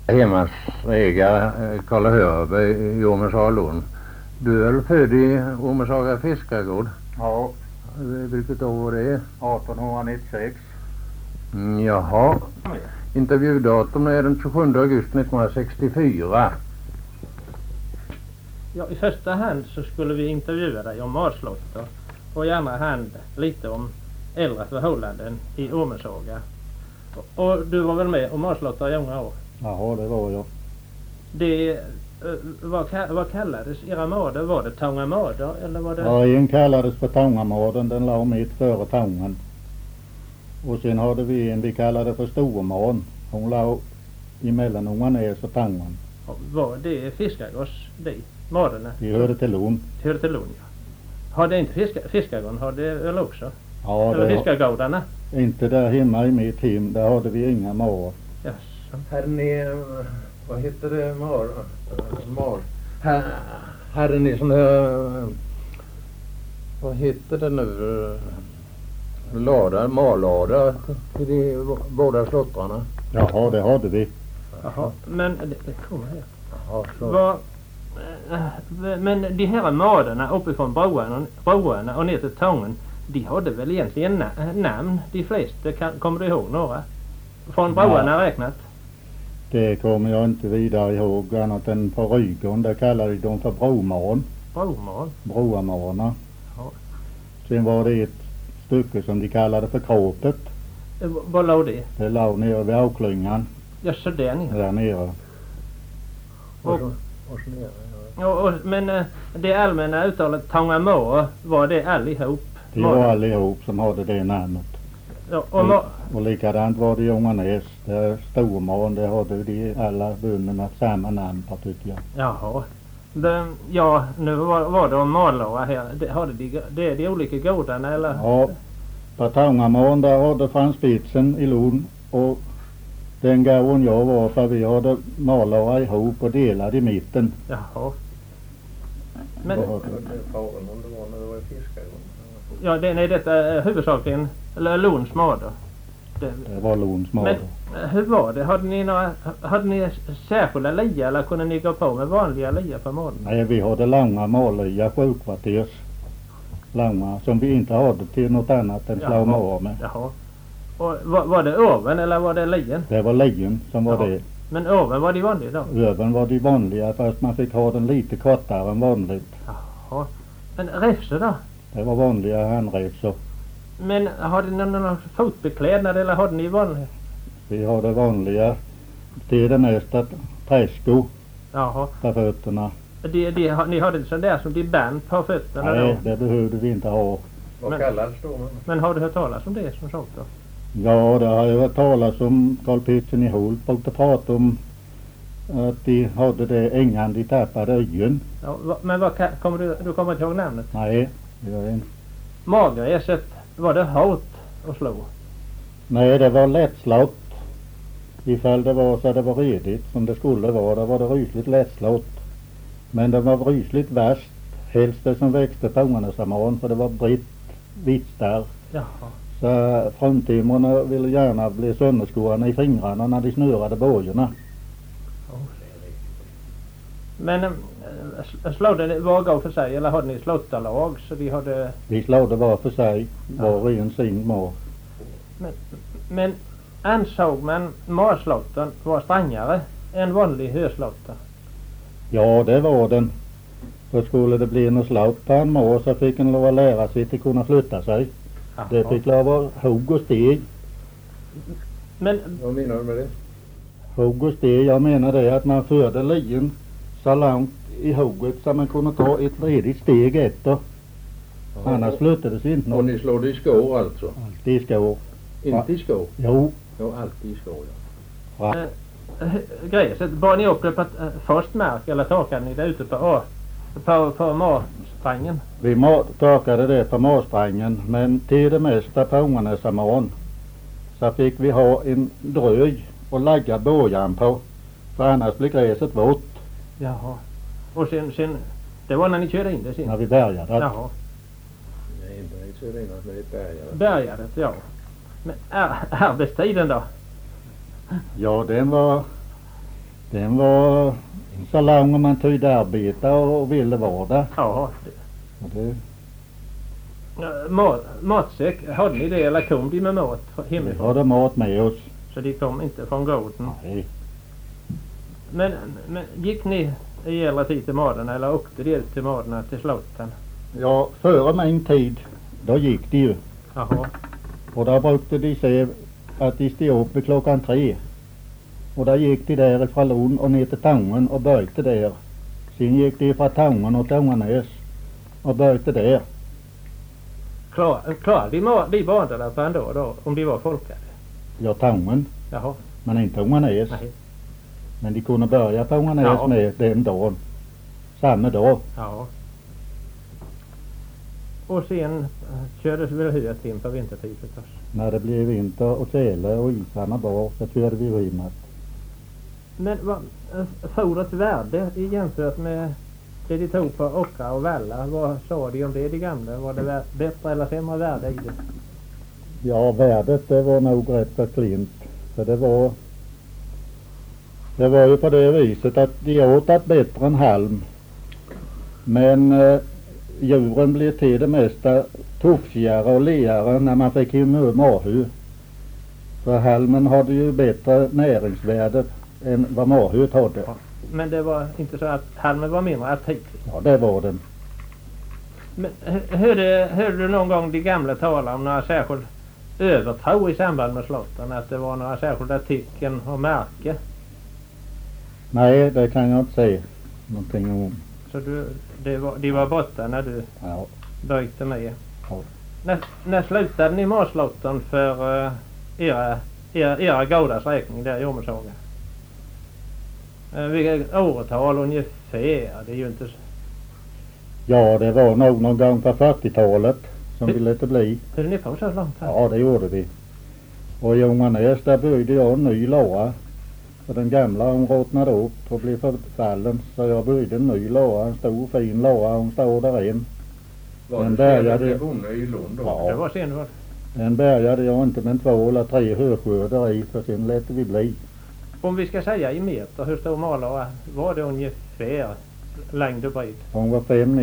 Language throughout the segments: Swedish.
Hemmas ägare Karl Hörberg i Åmmesalån. Du är väl född i Åmmesaga fiskargård? Ja, Vilket år var det? 1896. Jaha. Intervjudatum är den 27 augusti 1964. Ja, i första hand så skulle vi intervjua dig om Marslotter och i andra hand lite om äldre förhållanden i Åmmesaga. Och du var väl med om Marslotter i många år? Jaha, det var jag. Det, vad kallades era mader? Var det Tångamader eller var det? Ja, en kallades för Tångamaden, den la mitt före Tången. Och sen hade vi en vi kallade för Storman. Hon la emellan Ånganäs och Tången. Var det fiskargårds det? Maderna? Vi hörde till Lund. Hörde till Lund, ja. Har det inte fiskargården? Har det väl också? Ja, eller det fiskargårdarna? inte där hemma i mitt hem, där hade vi inga mar. Jaså. Hade ni, vad heter det, hade ni sån här, vad heter det nu, marlada till de båda slottrarna? Jaha, det hade vi. Jaha, men det kommer här. Jaha, så. Men de här maderna uppifrån broarna och ner till Tången, de hade väl egentligen namn, de flesta. Kommer du ihåg några? Från broarna räknat? Det kommer jag inte vidare ihåg annat än på Rygården, där kallade de dem för Broman. Broman? Broamarna. Ja. Sen var det ett stycke som de kallade för Kråpet. Var låg det? Det låg nere vid Åklyngan. Ja, så där nere. Där nere. Och så nere, ja. Men det allmänna uttalet Tångamå, var det allihop? Det var allihop som hade det namnet. Ja, och likadant var det i Ånganäs. Där Storman, det hade de alla bönderna samma namn på, tycker jag. Jaha. Ja, nu var det om Malåa här. Det är de olika gårdarna eller? Ja, på Tångamån där hade fanns spitsen i Lund och den gången jag var för vi hade Malåa ihop och delade i mitten. Jaha. Men frågan om det var när det var fiskargården. ja, detta huvudsakligen Lunds mader. Det var Lunds mader. Men hur var det? Hade ni särskilda lia eller kunde ni gå på med vanliga lia för maden? Nej, vi hade långa mallia, sjukvarters långa, som vi inte hade till något annat än slå mar med. Jaha. Och var det öven eller var det lien? Det var lien som var Jaha. det. Men öven var de vanliga då? Öven var de vanliga fast man fick ha den lite kortare än vanligt. Jaha. Men räfsor då? Det var vanliga handräfsor. Men hade ni någon fotbeklädnad eller hade ni vanliga? Vi hade vanliga till det mesta träskor Jaha. på fötterna. Ni hade sån där som de band på fötterna? Nej, då? det behövde vi inte ha. Vad kallades då? Men har du hört talas om det som sånt då? Ja, det har jag hört talas om. Carl Pettersson i Hult brukade prata om att de hade det innan de tappade ögon. Ja, men du kommer inte ihåg namnet? Nej, det var en. Magräset, var det hårt att slå? Nej, det var lättslått. Ifall det var så det var redigt som det skulle vara, då var det rysligt lättslått. Men det var rysligt värst, helst det som växte på Ånganässamman, för det var brett vitt där. Jaha. Så frontimmerna ville gärna bli sönderskorna i fingrarna när de snurrade bojorna. Men slådde ni var gång för sig eller hade ni slottarlag så de hade... Vi slådde var för sig, var och en sin mar. Men ansåg man marslotten var strängare än vanlig höslotter? Ja, det var den. Så skulle det bli något slott på en mar så fick en lov att lära sig att kunna flytta sig. Jaha. Det fick lov att hugg och steg. Men Vad menar du med det? Hugg och steg, jag menar det att man förde lien så långt i hugget så man kunde ta ett ledigt steg efter. Ja. Annars flyttades inte Och något. ni slår det i skår alltså? Alltid i skår. Inte i skår? Jo. Jo, alltid i skår, ja. gräset, bar ni upp det på fast mark eller torkade ni det ute på marsträngen? Vi torkade det på marsträngen, men till det mesta på Ånganässamman så fick vi ha en dröj och lägga början på, för annars blir gräset vått. Jaha. Och sen det var när ni körde in det sen? När vi bärgade. Jaha. Nej, inte så innan det är bergare. Bergadet, ja. Men arbetstiden då? Ja, den var Den var så lång man tydde arbeta och ville vara där. Ja. Och det, Matsäck, hade ni det eller kom de med mat vi hemifrån? hade mat med oss. Så de kom inte från gården. Nej. Men gick ni i äldre tid till Maderna eller åkte de ut till Maderna till slotten? Ja, före min tid, då gick de ju. Jaha. Och där brukade de se att de stod upp vid klockan 3. Och där gick de därifrån Lund och ner till Tången och böjde där. Sen gick de från Tången och Tånganäs och böjde där. Klarade de banorna på en dag då, om de var folkade? Ja, Tången, Jaha. men inte Tånganäs. Nej. Men de kunde börja på Tånganäs Ja. med den dagen. Samma dag. Ja. Och sen kördes väl hyret in på vintertid förstås. När det blev vinter och tjäle och isarna bar så körde vi rymmet. Men vad fodrets värde jämfört med det de tog på åkrar och vallar, vad sa de om det de gamla? Var det bättre eller sämre värde i det? Ja, värdet det var nog rätt så klint. För det var ju på det viset att de åt att bättre än halm. Men djuren blev till det mesta tufsigare och leare när man fick in mahu. För halmen hade ju bättre näringsvärde än vad mahuet hade. Men det var inte så att halmen var mindre aptitlig? Ja, det var den. Men hörde du någon gång de gamla tala om några särskild övertro i samband med slotten? Att det var några särskilda tecken och märke? Nej, det kan jag inte säga någonting om. Så de var borta när du Ja. böjde med? Ja. När slutade ni marslotten för era gårdars räkning där i Åmershaga? Vilket årtal ungefär? Det är ju inte så... Ja, det var nog någon gång på 40-talet som vi lät det bli. Höll ni på så långt här? Ja, det gjorde vi. Och i Ånganäs där byggde jag en ny låra. För den gamla hon råtnade upp och blev förfallen. Så jag byggde en ny låra, en stor fin låra. Hon står där in. Var Den det bärgade- senare bonde i Lund då? Ja. Det var sen var. Den bärgade jag inte med 2 eller 3 höskördar i, för sen lät vi bli. Om vi ska säga i meter, hur stor malare var det ungefär längd och bredd? Hon var 5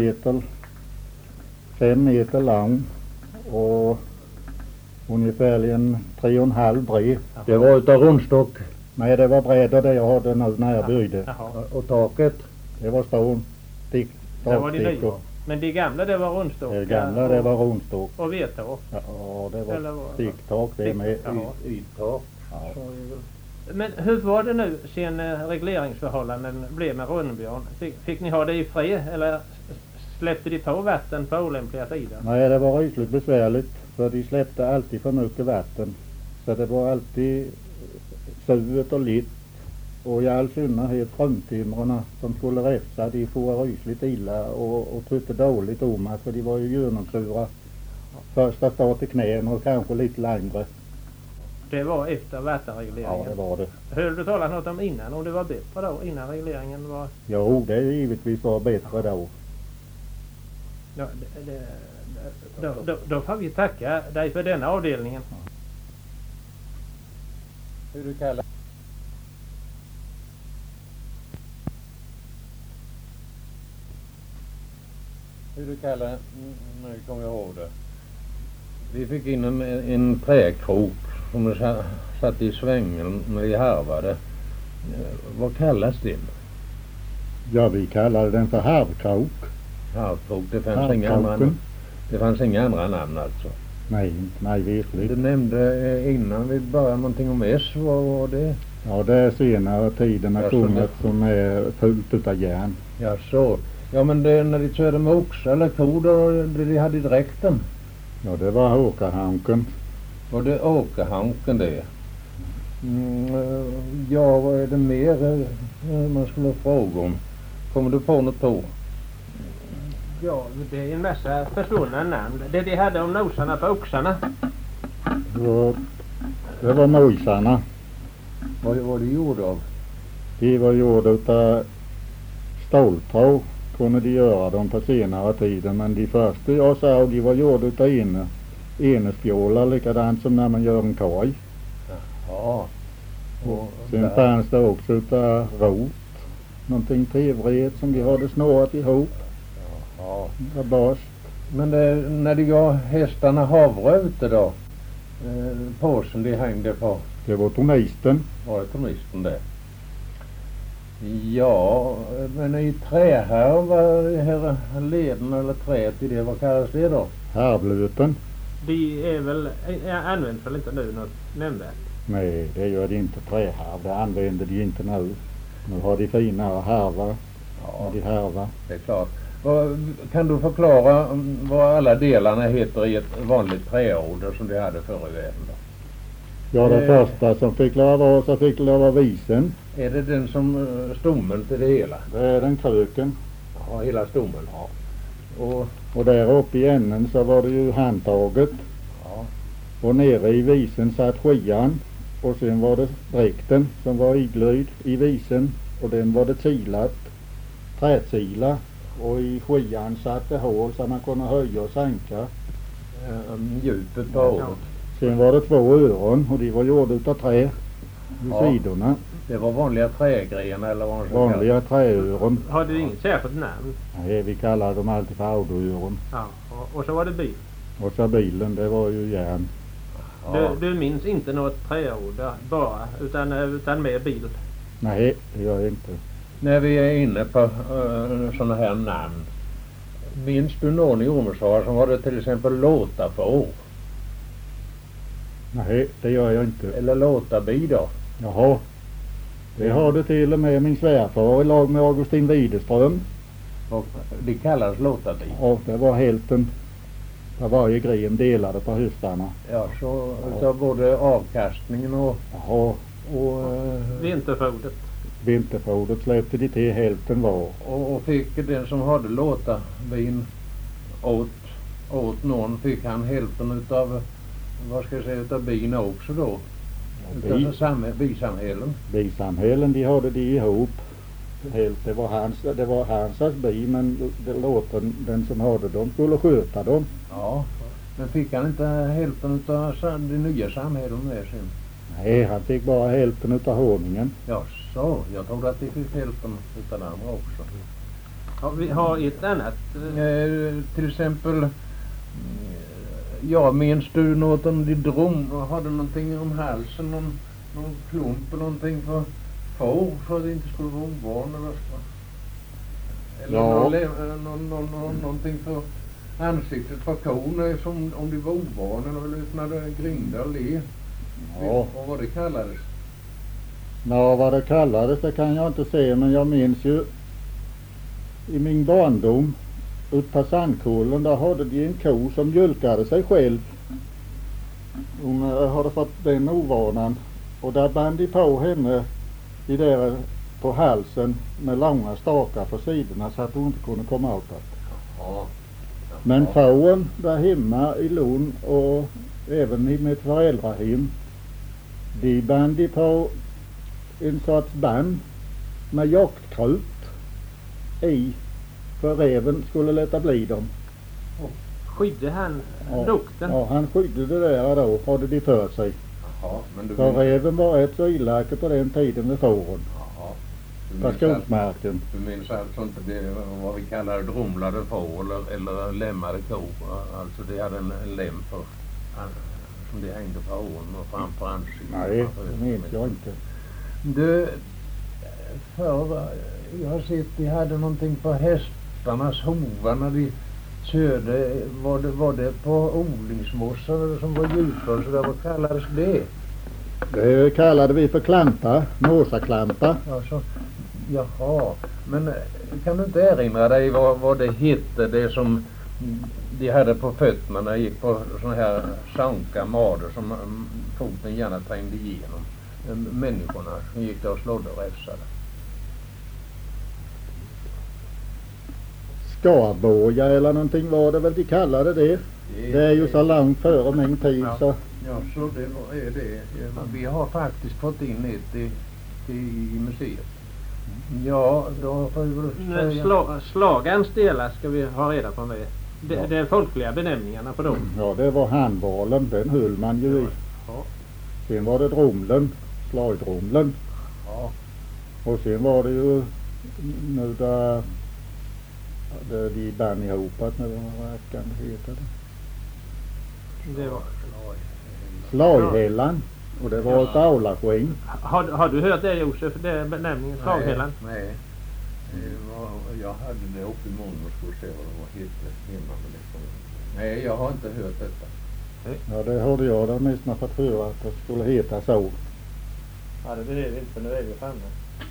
meter lång och ungefär 3,5 bred. Det var utav rundstock Nej, det var bredare det jag hade nu när jag byggde. Jaha. och taket. Det var stor Det var de nya. takstickor. Men de gamla det var rundstockar? Det gamla det var rundstock. Och vedtak? Ja, det Eller var vad- sticktak det med. Jaha. Yttak. Ja. Men hur var det nu sen regleringsförhållanden blev med Rönnbjörn? Fick ni ha det i fred eller släppte de på vatten på olämpliga tider? Nej, det var rysligt besvärligt för de släppte alltid för mycket vatten. Så det var alltid suget och litt. Och i all synnerhet fruntimrarna som skulle räfsa, de får rysligt illa och tyckte dåligt om att för de var ju genomsura. Första stad till knän och kanske lite längre. Det var efter Ja, vattenregleringen? det var det. Hörde du talat något om innan? Om det var bättre då? Innan regleringen var... Jo, det är givetvis var bättre då. Ja, då får vi tacka dig för denna avdelningen. Hur du kallar nu kommer jag ihåg det. Vi fick in en träkrok som vi satt i svängen när vi harvade. Vad kallas det? Ja, vi kallade den för harvkrok. Harvkrok, det fanns inga andra namn alltså. Nej, Du virkligt. nämnde innan vi började någonting om S, vad var det? Ja, det är senare tiden har Ja, så kommit som är fullt utav järn. Ja, så. Ja, men det, när de körde med oxar eller kor då, de hade i dräkten. Ja, det var åkerhanken. Var det åkerhanken det? Ja, vad är det mer man skulle fråga om? Kommer du på något på? Ja, det är en massa försvunna namn. Det de hade om nosarna på oxarna. Och det var mojsarna. Vad var det gjorde av? De var gjorda utav ståltråd. Kunde de göra dem på senare tiden. Men de första jag sa, de var gjorda utav enespjålar, likadant som när man gör en kaj. Ja. Och Sen fanns det också utav rot. Någonting trevligt som de hade snårat ihop. Ja. Av bas. Men när de gav hästarna havre ute då, påsen de hängde på, Det var tornisten. var det tornisten det? Ja, men i trähärva, här leden eller träet i det, vad kallas det då? Härblöten. De är väl, används väl inte nu något nämnvärt? Nej, det gör de inte. Trähärv, det använder de inte nu. Nu har de finare härvar. Ja, De härvar. det är klart. Kan du förklara vad alla delarna heter i ett vanligt träorder som de hade förr i världen då? Ja, det första som fick lova så fick lova visen. Är det den som stommen till det hela? Det är den kröken. Ja, hela stommen. Ja. Och där uppe i änden så var det ju handtaget. Ja. Och nere i visen satt skian. Och sen var det dräkten som var iglöjd i visen. Och den var det kilat. Trätsila. Och i skian satt det hål så man kunde höja och sänka. Djupet på ordet. Sen var det 2 öron och de var gjorda utav trä vid Ja. sidorna. Det var vanliga trägrenar eller vad man ska Vanliga träöron. Har du inget särskilt namn? Nej, vi kallar dem alltid för autoöron. Ja. Och så var det bil. Och så bilen, det var ju järn. Ja. Du minns inte något träord bara, utan med bil? Nej, det gör jag inte. När vi är inne på sådana här namn. Minns du någon i Ormeshaga som hade till exempel låtafår? Nej, det gör jag inte. Eller låtabi då? Jaha. Det har du till och med min svärfar i lag med Augustin Widerström. Och de kallas låtabi. Och det var hälften av varje gren delade på höstarna. Ja, så utav både avkastningen och Jaha. Vinterfodet. Vinterfodet släppte de till hälften var. och fick den som hade låtabin åt någon, fick han hälften utav, vad ska jag säga, utav bin också då? Utav bisamhällen. Bisamhällen, de hade de ihop. Helt, det var hans bi, men låten, den som hade dem skulle sköta dem. Ja, men fick han inte hälften utav de nya samhällen med sin? Nej, han fick bara hälften utav honungen. Ja, så. Jag trodde att de fick hälften utav den andra också. Ja, vi har ett annat. Till exempel, ja, minns du något om de hade någonting om halsen, någon klump eller någonting för får, för att det inte skulle vara ovan eller så? Eller Ja. någonting för ansiktet på kon, som om de var ovana eller öppnade grindar och le. Ja. Och vad det kallades? Nå, vad det kallades det kan jag inte se, men jag minns ju i min barndom ut på Sandkullen, där hade de en ko som mjölkade sig själv. Hon hade fått den ovanan och där band de på henne i där på halsen med långa stakar på sidorna så att hon inte kunde komma åt det. Ja. Men fåren där hemma i Lund och även i mitt föräldrahem, de band de på en sorts band med jaktkrut i, för räven skulle låta bli dem. Skydde han lukten? Ja, han skyddade det där då, hade de för sig. Jaha, men du För räven var rätt så elake på den tiden med fåren. Jaha. På skogsmarken. Du minns alltså inte det, vad vi kallar dromlade får eller lämmade kor. Alltså de hade en lem för, som de hängde på åren och framför ansiktet. Nej, det minns jag inte. Du, förr, jag har sett de hade någonting på hästarnas hovar när de körde. Var det på odlingsmossar som var djupare, så där, vad kallades det? Det kallade vi för klanta, måsaklampa. Alltså, jaha, men kan du inte erinra dig vad det hette, det som de hade på fötterna när de gick på såna här sanka mader som foten gärna trängde igenom? Människorna som gick där och slådde och räfsade. Skarboja eller någonting var det väl de kallade det. Det är ju så långt före min tid så. Ja, så det är det. Vi har faktiskt fått in ett i museet. Ja, då får vi väl säga. Slagans delar ska vi ha reda på med. Det är folkliga benämningarna på dem. Ja, det var handbollen, den höll man ju i. Ja. Sen var det dromlen, slagdromlen. Och sen var det ju nu där de band ihop att nu vad räkan heter det. Det var. Slaghellan. Och det var ett avlaskinn. Har du hört det, Josef? Det är benämningen slaghällan? Nej. Jag hade det uppe i munnen och skulle se vad det var hette hemma. Men det nej, jag har inte hört detta. Ja, det hörde jag där nästan fått höra att det skulle heta så. Ja, det behöver inte, för nu är vi framme.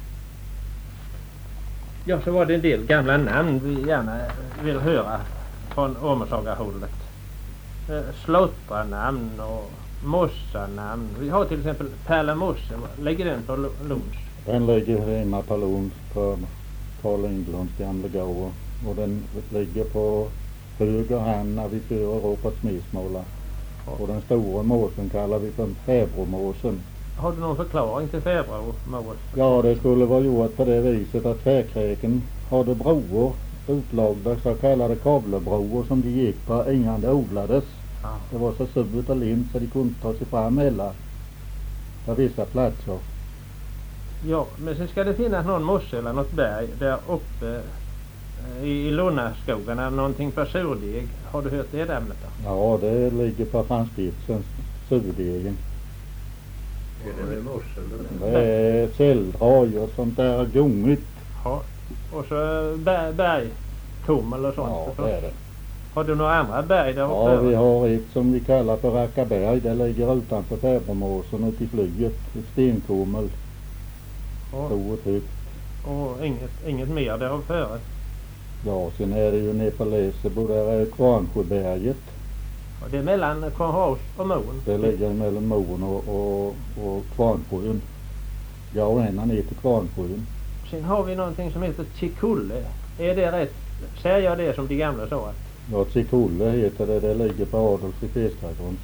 Ja, så var det en del gamla namn vi gärna vill höra från Åmålsagarhållet. Slottranamn och mossanamn. Vi har till exempel Pärlemosse. Ligger den på Lunds? Den ligger hemma på Lunds på Carl Englunds gamla gård. Och den ligger på höger hand när vi kör uppåt Smismåla. Och den stora måsen kallar vi för fäbromåsen. Har du någon förklaring till fäbromås? Ja, det skulle vara gjort på det viset att fäkräken hade broar utlagda, så kallade kavlebroar som de gick på innan det odlades. Ja. Det var så surt och lint så de kunde ta sig fram eller på vissa platser. Ja, men sen ska det finnas någon mosse eller något berg där uppe i Lunnaskogarna, någonting för surdeg. Har du hört det ämnet då? Ja, det ligger på Franskipsens surdegen. Är det mosse eller? Det är celldraj och sånt där gungigt. Ja. Och så bergkummel och sånt. Ja, förstås. det är det. Har du några andra berg där uppe? Ja, vi har ett som vi kallar för Rackaberg. Det ligger utanför Fäbromåsen ute i flyget. Ett stenkummel. Stort högt. Och inget mer där före? Ja, sen är det ju nere på Lesebo, där är Kvarnsjöberget. Och det är mellan Kvarnhaus och Moen? Det ligger mellan Moen och Kvarnsjön. Ja, och ända ner till Kvarnsjön. Sen har vi någonting som heter Tjikulle. Är det rätt? Säger jag det som de gamla sa? Att... Ja, Tjikulle heter det. Det ligger på Adolf i Fiskargrunds.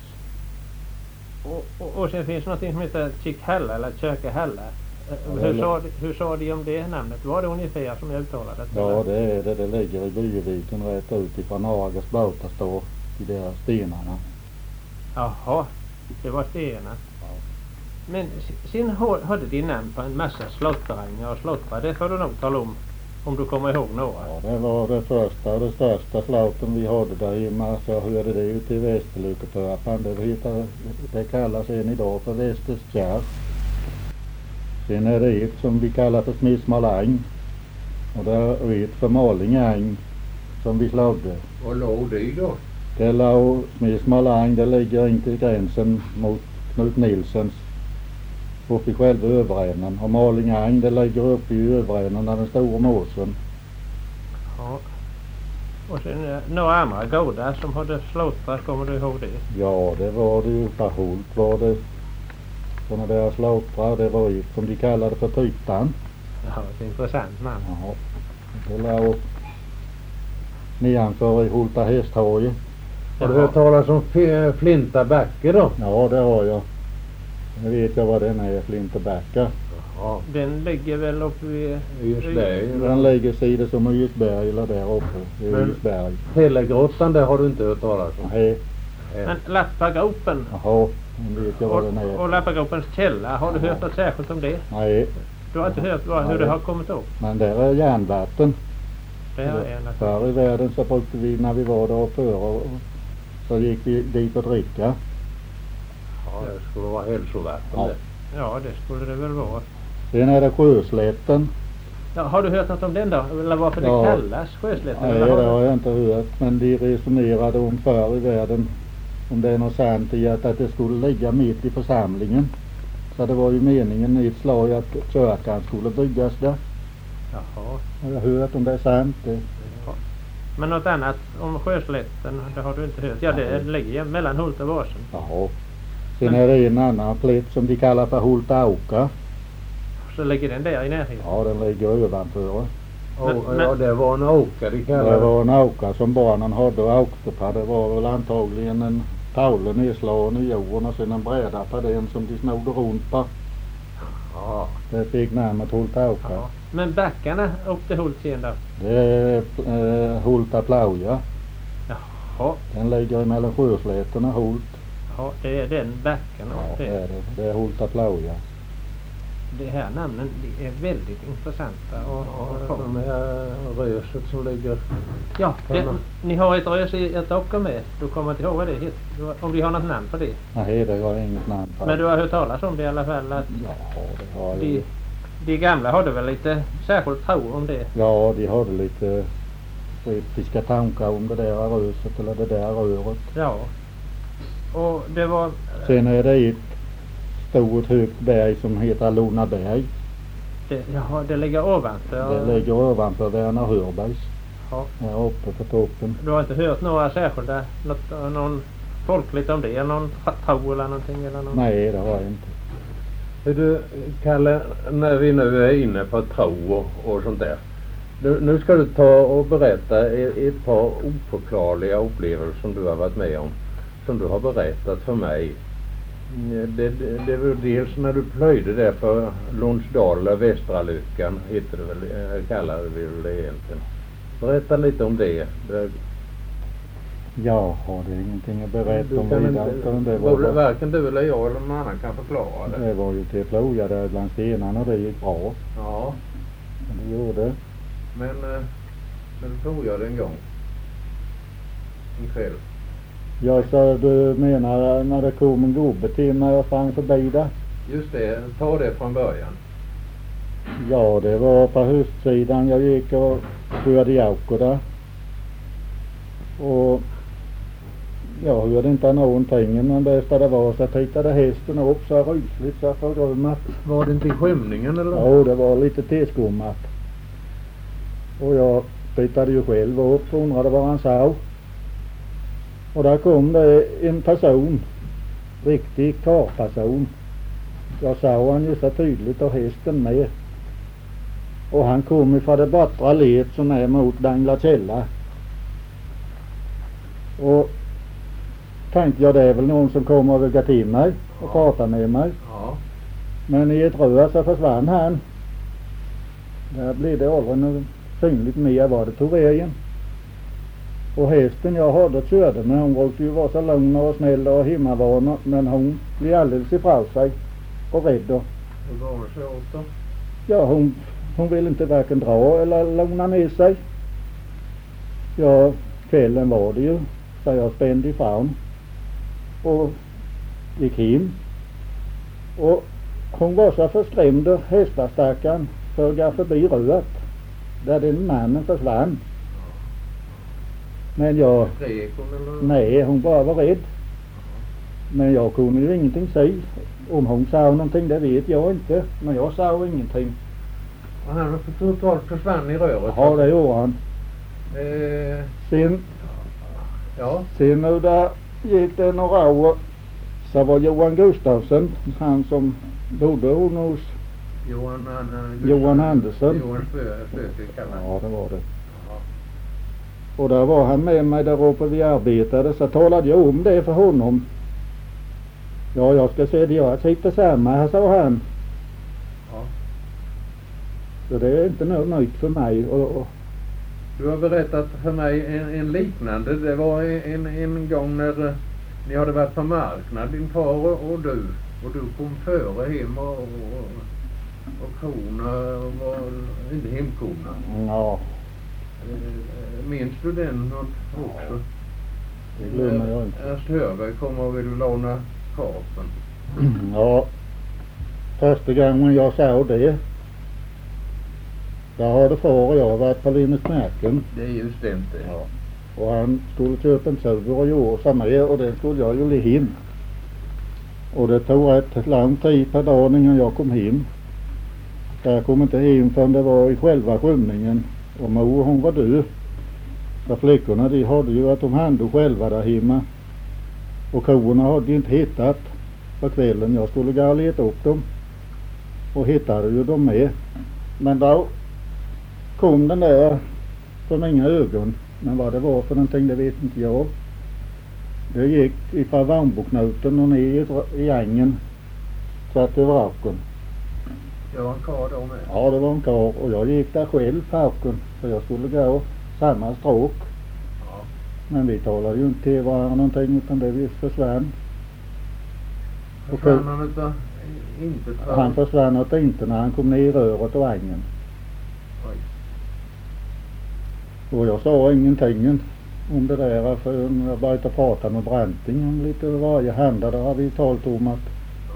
Och sen finns någonting som heter Tjikhalla eller Tjökehalla. Hur sa de om det namnet? Var det ungefär som jag uttalade det? Ja, det är det. Det ligger i Byviken rätt ut ifrån Agas båtar står i deras stenarna. Jaha, det var stenar. Ja. Men sen hade de namn på en massa slotterängar och slottrar. Det får du nog tala om du kommer ihåg några. Ja, det var det första och det största slotten vi hade där hemma. Så hörde det ut i Västerluketörpan. Det kallas än idag för Västerskär. Sen är det ett som vi kallar för Smismaläng. Och det är ett för Malingäng som vi slagde. Och låg det då? Det låg Smismaläng, det ligger in till gränsen mot Knut Nilsens uppe i själva Överänden. Och Malingäng det ligger uppe i Överänden där den stora måsen. Ja. Och sen några andra gårdar som hade slottrar, kommer du ihåg det? Ja, det var det ju. För Hult var det. Sådana där slottrar, det var ett som de kallade för Tytan. Ja, det är intressant namn. Ja, det låg nedanför i Hulta hästhaje. Har du hört talas om Flinta backe då? Ja, det har jag. Nu vet jag vad den är, Flinterbacka. Ja. Den ligger väl uppe vid... Ysberg. Den ligger sidan som Ysberg eller där uppe i Ysberg. Telegrottan där har du inte hört talas om? Nej. Men Lappagropen. Jaha, nu vet jag vad den är. Och Lappagropens källa, har du hört något särskilt om det? Nej, Du har inte hört hur det har kommit upp? men där är järnvatten. Det är en Förr i världen så brukade vi när vi var där uppe och så gick vi dit och dricka. Ja, det skulle vara hälsovatten Ja. det. Ja, det skulle det väl vara. Sen är det Sjöslätten. Ja, har du hört något om den då? Eller varför Ja. det kallas Sjöslätten? Nej, det har jag inte hört. Men de resonerade om förr i världen om det är något sant i att det skulle ligga mitt i församlingen. Så det var ju meningen i ett slag att kyrkan skulle byggas där. Jaha. Har jag hört om det är sant? Det. Men något annat om Sjöslätten, det har du inte hört? Ja, det ligger mellan Hult och Vasen. Jaha. Sen är det en annan plätt som de kallar för Hultauka. Så ligger den där i närheten? Ja, den ligger ovanför. Ja, det var en åka de kallade Det var en auka som barnen hade och åkte på. Det var väl antagligen en tavle nedslagen i jorden och sen en bräda på den som de snodde runt på. Ja. Det fick namnet Hultauka. Ja. Men backarna upp till Hult sen då? Det är Hulta Plauja. Jaha. Den ligger mellan Sjöslätten och Hult. Ja, det är den backen. Ja, Och det det. är det. Det är Hulta Plauja. de här namnen de är väldigt intressanta. De här röset som ligger... Ja, ni har ett rös i ett dockor med. Du kommer inte ihåg vad det heter. Om de har något namn för det. Nej, det har inget namn på. Men du har hört talas om det i alla fall. Att Ja, det har jag. de gamla hade väl lite särskilt tro om det. Ja, de hade lite kritiska tankar om det där röset eller det där röret. Ja. Och det var... Sen är det ett stort högt berg som heter Lonaberg. Det ligger ovanför. Det ligger ovanför Verner Hörbergs. Ja. Här uppe på toppen. Du har inte hört några särskilda, någon folkligt om det, eller någon tro eller någonting? Eller någon... Nej, det har jag inte. Du, Kalle, när vi nu är inne på tro och sånt där. Nu ska du ta och berätta ett par oförklarliga upplevelser som du har varit med om. Som du har berättat för mig. Det var dels när du plöjde där på Lundsdal, eller Västra Lyckan heter det väl, kallar vi det egentligen. Berätta lite om det. Ja, det är ingenting att berätta Du om kan vidare. inte, varken du eller jag eller någon annan kan förklara det. Det var ju till ploga där bland stenarna och det gick bra. Ja, Det gjorde. men då tog jag det en gång. En kväll. Ja, så du menar när det kom en gubbe till mig och sprang förbi där? Just det, ta det från början. Ja, det var på höstsidan jag gick och körde jaukor där. Och jag hörde inte någonting, men bästa det var så jag tittade hästen upp så rysligt så förgrummat. Var det inte i skymningen eller? Ja, det var lite tillskummat. Och jag tittade ju själv upp och undrade vad han sa. Och där kom det en person, riktig karlperson. Jag sa han ju så tydligt och hästen med. Och han kom ifrån det bortre led som är mot Danglakälla. Och tänkte jag det är väl någon som kommer och vugga till mig och pratar med mig. Ja. Men i ett rör så försvann han. Där blev det aldrig något synligt mer vad det tog vägen. Och hästen jag hade körde med, hon brukade ju vara så lugn och snäll och hemmavan, men hon blev alldeles ifrån sig och rädd. Och, Hur var det så åt då? ja, hon ville inte varken dra eller lugna ner sig. Ja, kvällen var det ju, så jag spände ifrån och gick hem. Och hon var så förskrämd, hästastackaren, för att gå förbi röret där den mannen försvann. Men jag... Skrek hon eller? Nej, hon bara var rädd. Men jag kunde ju ingenting säga. Om hon sa någonting, det vet jag inte. Men jag sa ingenting. Och han var totalt försvann i röret? Ja, det gjorde han. Sen nu där gick det några år, så var Johan Gustafsson, han som bodde hos Johan Andersson. Johan Spöke kallar han. Ja, det var det. Och där var han med mig där uppe vi arbetade, så talade jag om det för honom. Ja, jag ska se det, jag sitter samma här, sa han. Ja. Så det är inte något nytt för mig. Du har berättat för mig en liknande. Det var en gång när ni hade varit på marknad, din far och du. Och du kom före hem och korna var inte hemkorna. Ja. Minns du den också? Det glömmer jag inte. Ernst Hörberg kommer och vill låna karpen. Ja. Första gången jag sa det, där hade far och jag varit på Linnesmärken. Det är just det inte. Ja. Och han skulle köpa en suver och gjorde samma och det skulle jag ju li hem. Och det tog rätt lång tid per dag innan jag kom hem. Så jag kom inte hem förrän det var i själva skymningen. Och mor hon var död. Så flickorna de hade ju att de hade själva där hemma. Och korna hade ju inte hittat på kvällen. Jag skulle gå och leta upp dem. Och hittade ju dem med. Men då kom den där på mina ögon. Men vad det var för någonting det vet inte jag. Det gick ifrån Vamboknuten och ner i ängen. Tvärt över Auken. Det var en karl då med? Ja, det var en karl. Och jag gick där själv på Auken. Så jag skulle gå samma stråk. Ja. Men vi talade ju inte till varandra någonting utan det vi försvann. Försvann han utav Inte Han försvann åt inte när han kom ner i röret och ängen. Oj. Och jag sa ingenting om det där förrän jag började prata med Branting om lite varje hända. Där har vi talat om att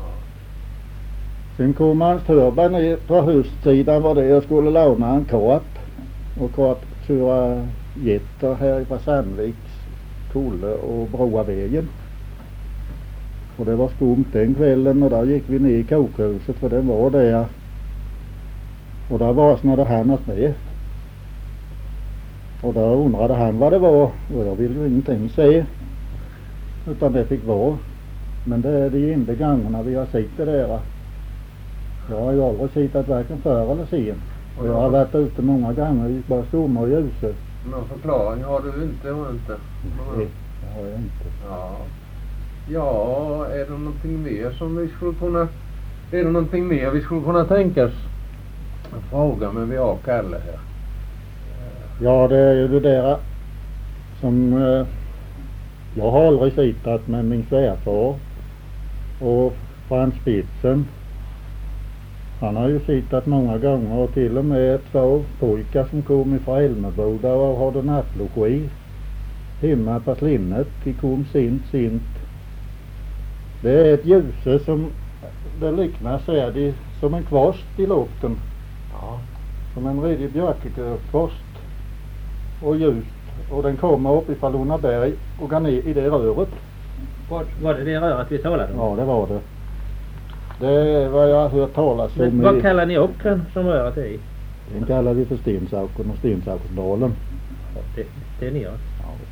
sen kom hans törbar ner på höstsidan var det jag skulle låna en kart. Och kart köra getter här på Sandviks, Kulle och Broavägen. Och det var skumt den kvällen och där gick vi ner i kokhuset för den var där. Och där vaknade han oss med. Och då undrade han vad det var och jag ville ju ingenting se. Utan det fick vara. Men det är de enda gångerna vi har sett det där. Jag har ju aldrig sett att varken förr eller sen. Och jag har varit ute många gånger i bara skumma och ljuset. Någon förklaring har du inte och inte? Nej, det har jag inte. Ja. Ja, är det någonting mer som vi skulle kunna... Är det någonting mer vi skulle kunna tänka oss? Fråga, men vi har Kalle här. Ja, det är ju det där som jag har aldrig sittat med min svärfar och Frans Spitzen. Han har ju sittat många gånger och till och med 2 pojkar som kom ifrån Älmeboda och hade nattlogi hemma på Slinnet. De kom sent. Det är ett ljuse som det liknar ser de som en kvast i luften. Ja. Som en redig björkekvast. Och ljust. Och den kommer upp ifrån Lunaberg och går ner i det röret. Var det röret vi talade om? Ja, det var det. Det är vad jag har hört talas om. Men vad kallar ni åkern som röret är i? Den kallar vi för Stensauken och Stensaukendalen. Det är ni gör.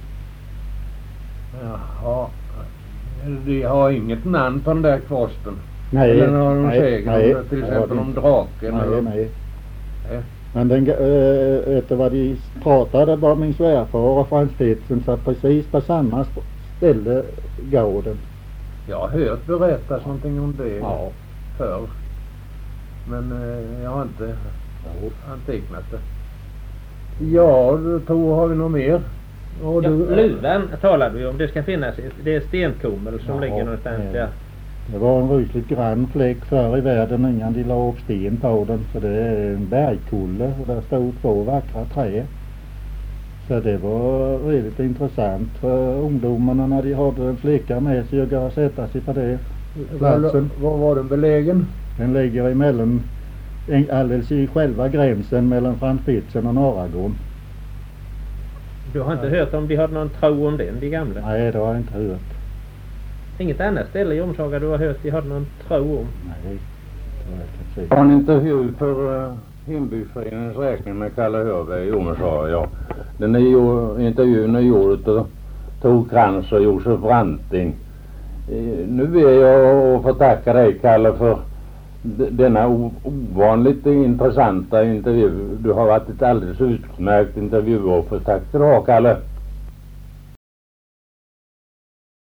Jaha. De har inget namn på den där kvasten. Nej, eller har de säger nej, till exempel om draken. Nej. Nej. Men den, efter vad de pratade var min svärfar och Frans Spitzen satt precis på samma ställe gården. Jag har hört berättas någonting om det förr. Men jag har inte antecknat det. Ja, då har vi något mer. Och Luvan talade vi om. Det ska finnas. Det är stenkommel som ligger någonstans där. Det var en rysligt grann fläck förr i världen innan de la upp sten på den. Så det är en bergkulle och där stod 2 vackra träd. Så det var väldigt intressant för ungdomarna när de hade en flicka med sig och gå sätta sig på det platsen. Var var den belägen? Den ligger emellan, alldeles i själva gränsen mellan Frans Spitzen och Norragården. Du har inte hört om de hade någon tro om den, de gamla? Nej, det har jag inte hört. Inget annat ställe i Omsaga du har hört de hade någon tro om? Nej, det har jag inte sett. Jag har en intervju för hembygdsföreningens räkning med Kalle Hörberg i Omsaga, ja. Den intervjun är gjord av Tor Krantz och Josef Branting. Nu ber jag att få tacka dig, Kalle, för denna ovanligt intressanta intervju. Du har varit ett alldeles utmärkt intervjuoffer. Tack ska du ha, Kalle.